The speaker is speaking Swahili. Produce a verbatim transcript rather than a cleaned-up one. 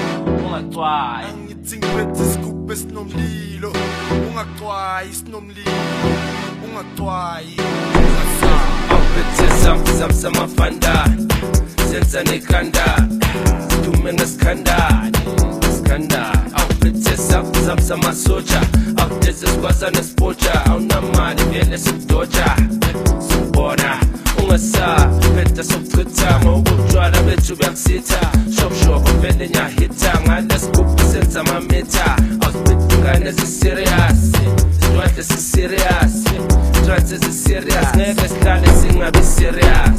ungacwayi angithi ngiphethe isigubhu esinomlilo ungacwayi sinomlilo ungacwayi awuphethe sampu zam samafandane senza nekhanda sidume ngesikhandane isikhandane awuphethe sampu zam samasoja awudeze sikwaza nespoja awunamali vele sikudoja sikubona ungasabi phela sokuchitha ngokutshwala bethu buyakusitha shopshop vele nyahitha ngalesigubhu senza amamitha awusiphethe ingane eziserious sidwadle siserious trans eziserious ngeke sihlale singabi serious